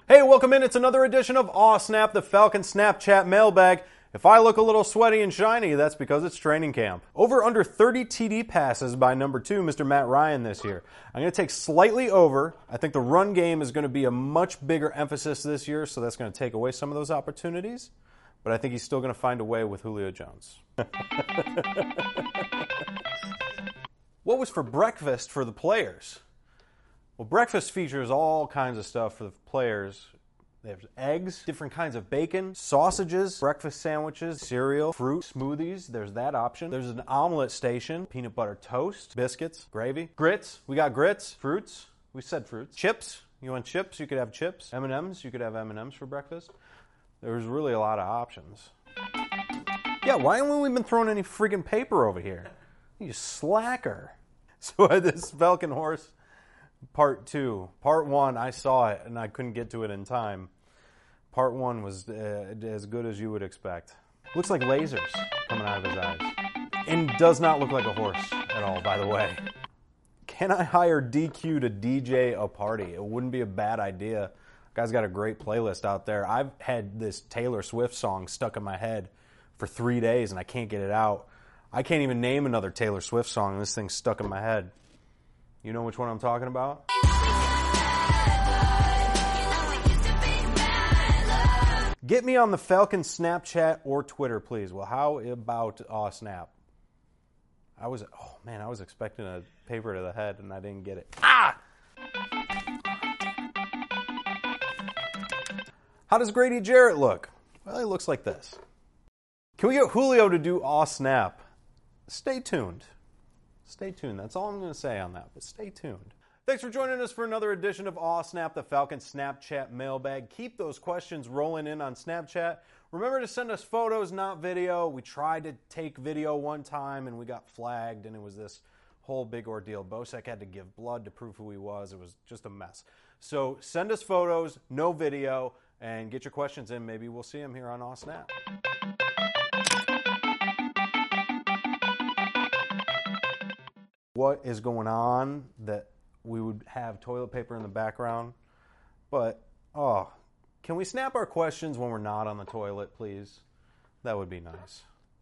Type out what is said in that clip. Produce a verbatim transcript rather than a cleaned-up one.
Hey, welcome in. It's another edition of Aw Snap, the Falcon Snapchat mailbag. If I look a little sweaty and shiny, that's because it's training camp. Over under thirty T D passes by number two, Mister Matt Ryan this year. I'm going to take slightly over. I think the run game is going to be a much bigger emphasis this year, so that's going to take away some of those opportunities. But I think he's still going to find a way with Julio Jones. What was for breakfast for the players? Well, breakfast features all kinds of stuff for the players. There's eggs, different kinds of bacon, sausages, breakfast sandwiches, cereal, fruit, smoothies. There's that option. There's an omelet station, peanut butter toast, biscuits, gravy, grits. We got grits, fruits. We said fruits. Chips. You want chips? You could have chips. M and M's. You could have M and M's for breakfast. There's really a lot of options. Yeah, why haven't we been throwing any freaking paper over here? You slacker. So I had this Falcon horse. Part two. Part one, I saw it and I couldn't get to it in time. Part one was uh, as good as you would expect. Looks like lasers coming out of his eyes. And does not look like a horse at all, by the way. Can I hire D Q to D J a party? It wouldn't be a bad idea. Guy's got a great playlist out there. I've had this Taylor Swift song stuck in my head for three days and I can't get it out. I can't even name another Taylor Swift song and this thing's stuck in my head. You know which one I'm talking about? Get me on the Falcon Snapchat or Twitter, please. Well, how about Aw Snap? I was, oh man, I was expecting a paper to the head and I didn't get it. Ah! How does Grady Jarrett look? Well, he looks like this. Can we get Julio to do Aw Snap? Stay tuned. Stay tuned. That's all I'm going to say on that, but stay tuned. Thanks for joining us for another edition of Aw Snap, the Falcon Snapchat mailbag. Keep those questions rolling in on Snapchat. Remember to send us photos, not video. We tried to take video one time and we got flagged and it was this whole big ordeal. Bosek had to give blood to prove who he was. It was just a mess. So send us photos, no video, and get your questions in. Maybe we'll see them here on Aw Snap. What is going on that we would have toilet paper in the background? But, oh, can we snap our questions when we're not on the toilet, please? That would be nice.